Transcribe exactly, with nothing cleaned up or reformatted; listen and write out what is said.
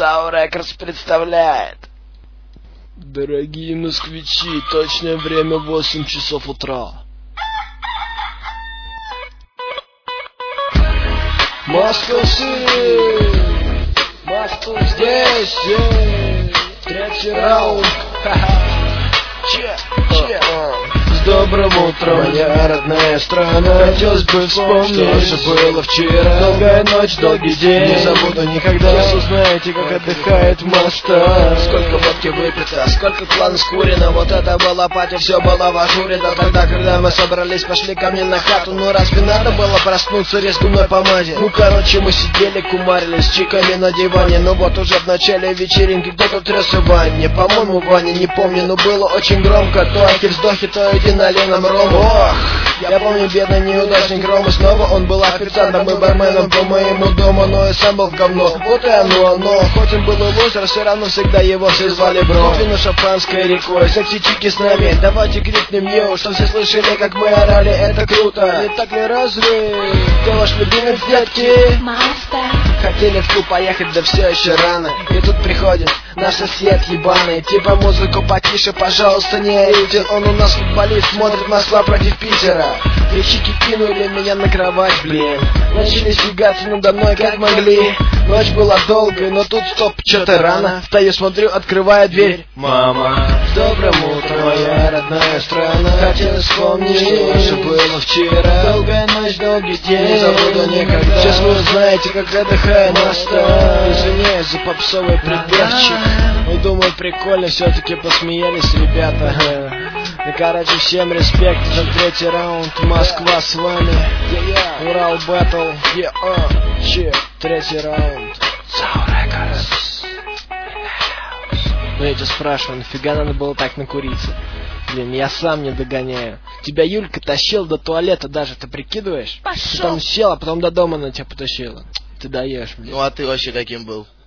Сау Рекордс представляет. Дорогие москвичи, точное время восемь часов утра. Москва Сити! Москва здесь! Yeah. Третий раунд! Че? Че? С добрым утром, моя родная страна. Хотелось бы вспомнить, что же было вчера. Долгая ночь, долгий день, не забуду никогда. Сейчас узнаете, как отдыхает моста. Сколько водки выпито, сколько клан скурено. Вот это была пати, все было в ажуре. Да тогда, когда мы собрались, пошли ко мне на хату. Ну разве надо было проснуться резко на помаде? Ну короче, мы сидели, кумарились с чиками на диване. Но вот уже в начале вечеринки кто-то трясся в ванне. По-моему, Ваня, не помню, но было очень громко. То ахи-вздохи, то иди налей нам рому. Ох, я помню бедный неудачник Рома. Снова он был официантом и барменом по моему дому. Но и сам был в говно, вот и оно, оно. Хоть он был и лузер, все равно всегда его все звали бро. Кофе на шампанской рекой, секси-чики с нами. Давайте крикнем йоу, что все слышали, как мы орали, это круто. Не так ли разве? Кто ваш любимец, детки? Хотели в клуб поехать, да все еще рано. И тут приходит наш сосед ебаный. Типа музыку потише, пожалуйста, не орите. Он у нас футболист, смотрит Москва против Питера. И чики кинули меня на кровать, блин. Начали фигаться надо мной как могли. Ночь была долгой, но тут стоп, что-то рано. Встаю, смотрю, открываю дверь. Мама, с добрым утром, моя родная страна. Хотелось вспомнить, что же было вчера. Долгая ночь, долгий день, не забуду никогда. Сейчас вы узнаете, как отдыхает моста. Извиняюсь за попсовый припевчик. Ну, думаю, прикольно, все-таки посмеялись ребята. Ну, короче, всем респект за третий раунд. Москва с вами. Урал Баттл. Че, третий раунд. Сау Рекордс. Ну, я тебя спрашиваю, нафига надо было так накуриться? Блин, я сам не догоняю. Тебя Юлька тащил до туалета даже, ты прикидываешь? Пошел. Ты там сел, а потом до дома на тебя потащила. Ты даешь, блин. Ну а ты вообще каким был?